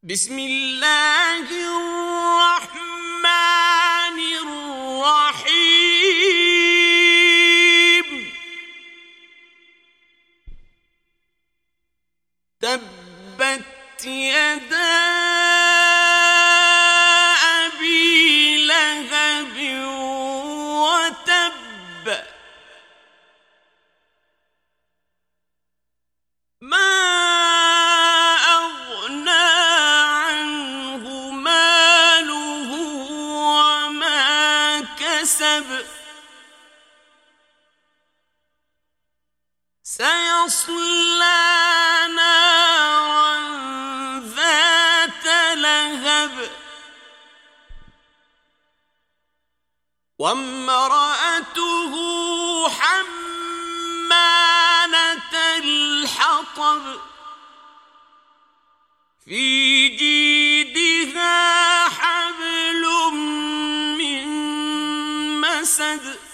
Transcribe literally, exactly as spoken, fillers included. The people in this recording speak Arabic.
بسم الله الرحمن الرحيم تبت يدا أبي لهب وتب ما سيصلى نارا ذات لهب وامرأته حمالة الحطب في جيدها حبل من مسد